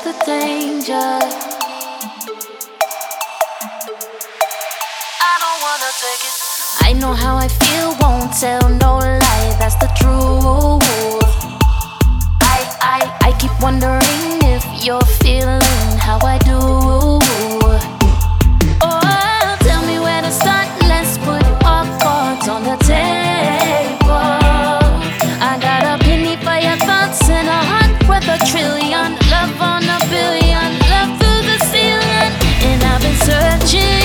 the danger. I don't wanna take it. I know how I feel, won't tell no lie, that's the truth. I keep wondering if you're feeling how I do. Oh, tell me where to start, let's put our cards on the table. I got a penny for your thoughts and a heart with a trillion. Love on a billion, love through the ceiling. And I've been searching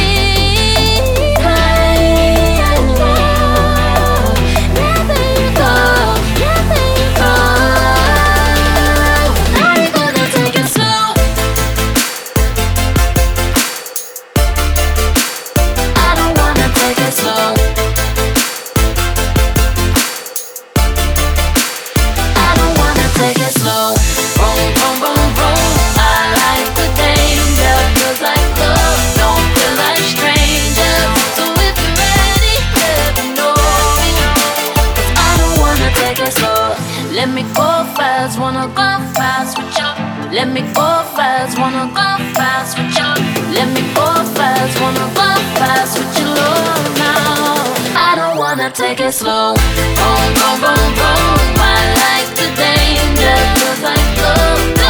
high and low. Never you go, never you go. I'm gonna take it slow. I don't wanna take it slow. I don't wanna take it slow. Boom, boom, boom, boom. I like the danger, feels like love, don't feel like strangers. So if you're ready, let me know. 'Cause I don't wanna take it slow. Let me go fast, wanna go fast with you. Let me go fast, wanna go fast with you. Let me go fast, wanna go fast with you, Lord, now. I don't wanna take it slow. Boom, boom, boom, boom. I like the danger, feels like love.